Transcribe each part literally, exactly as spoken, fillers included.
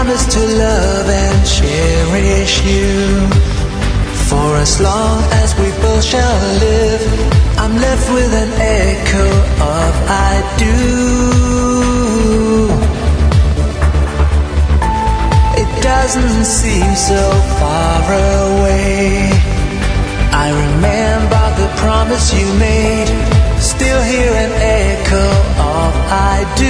promise to love and cherish you for as long as we both shall live. I'm left with an echo of I do. It doesn't seem so far away. I remember the promise you made. Still hear an echo of I do.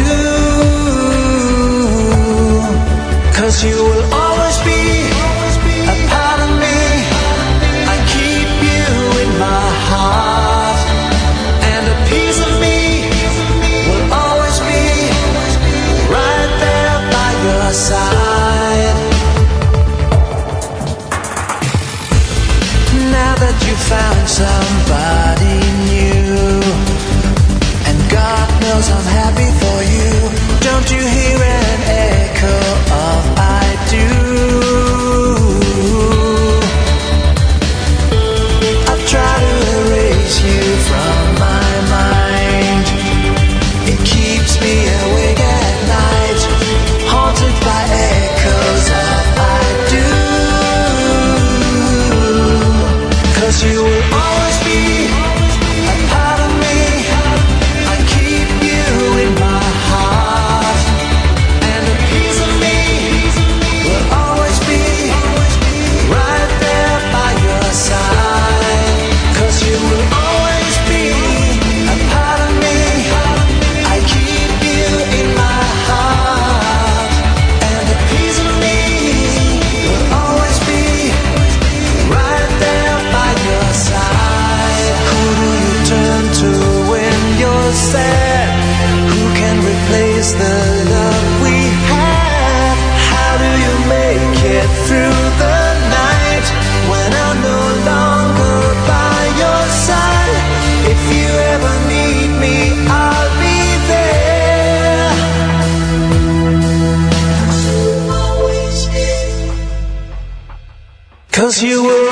'Cause you will always be a part of me. I keep you in my heart, and a piece of me will always be right there by your side. Now that you found somebody new, and God knows I'm happy for you, don't you hear an echo of I do? I've tried to erase you from my mind. It keeps me awake at night, haunted by echoes of I do. 'Cause you will always be a part of me. I keep you in my heart, and a piece of me will always be right there by your side. 'Cause you will always be a part of me. I keep you in my heart, and a piece of me will always be right there by your side. Who do you turn to when you're sad? Who can replace the love we had? How do you make it through the night when I'm no longer by your side? If you ever need me, I'll be there. 'Cause you will